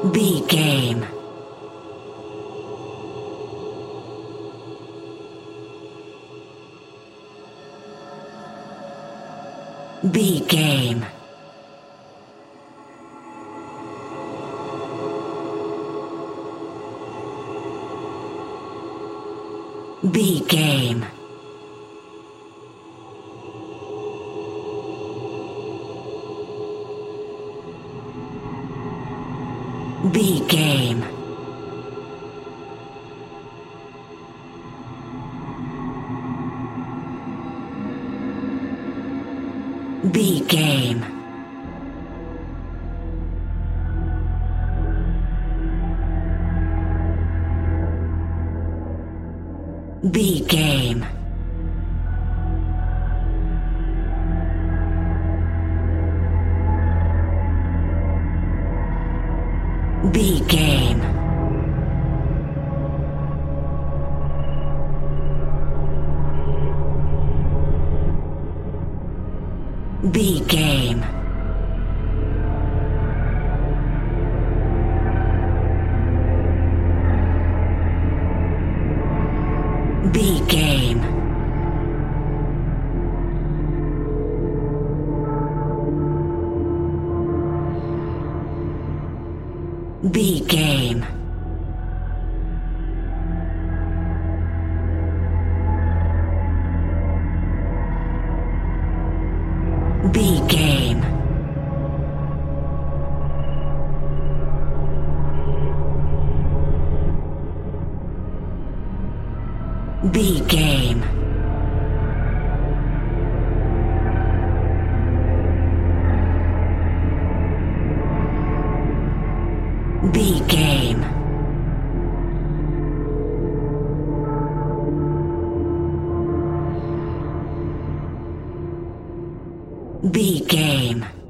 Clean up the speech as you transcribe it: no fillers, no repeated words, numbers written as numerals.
B game. B game. B game. B game. B game. B game. B game. B game. B game. B game. B game. B game. B game. B game.